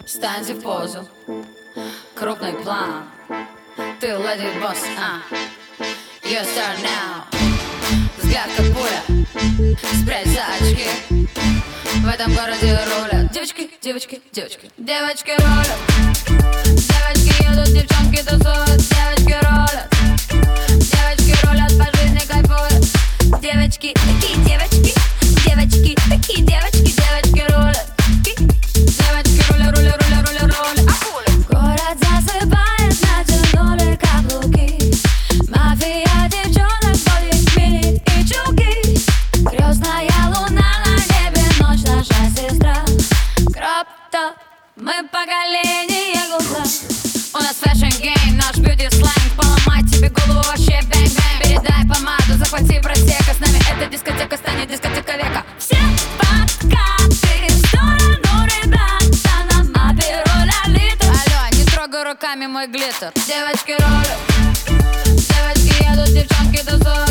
Станьте в позу, крупный план. Ты леди босс, You start now. Взгляд как пуля, спрячь за очки. В этом городе рулят девочки, девочки, девочки. Девочки рулят, девочки едут, девчонки тусуют. Девочки рулят, девочки рулят, по жизни кайфуют. Девочки, такие девочки, девочки, такие девочки. Девочки рулят, девочки рулят, рулят, рулят, рулят, рулят. Город засыпает, натянули каблуки. Мафия девчонок, боли, мини и чулки. Крестная луна на небе, ночь наша сестра. Кроп-топ, мы поколение глаза. У нас фэшн-гейм, наш бьюти-сленг. Поломать тебе голову вообще бэнг-бэнг. Передай помаду, захвати просека. С нами эта дискотека станет дискотека века. Все подкаты в сторону, ребята, на мапе руля литр. Алло, не трогай руками мой глиттер. Девочки рулят, девочки едут, девчонки тусуют.